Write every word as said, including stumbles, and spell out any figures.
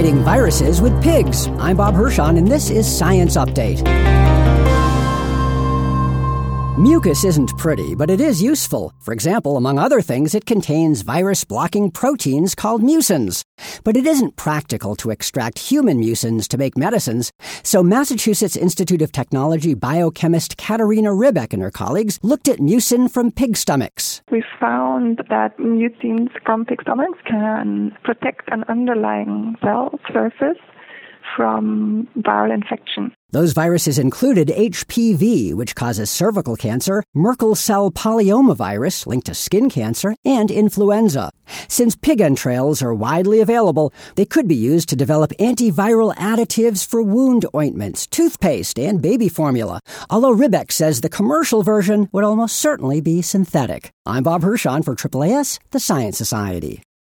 fighting viruses with pigs. I'm Bob Hirschon, and this is Science Update. Mucus isn't pretty, but it is useful. For example, among other things, it contains virus-blocking proteins called mucins. But it isn't practical to extract human mucins to make medicines, so Massachusetts Institute of Technology biochemist Katarina Ribbeck and her colleagues looked at mucin from pig stomachs. We found that mucins from pig stomachs can protect an underlying cell surface from viral infection. Those viruses included H P V, which causes cervical cancer, Merkel cell polyomavirus, linked to skin cancer, and influenza. Since pig entrails are widely available, they could be used to develop antiviral additives for wound ointments, toothpaste, and baby formula, although Ribbeck says the commercial version would almost certainly be synthetic. I'm Bob Hirschon for A A A S, the Science Society.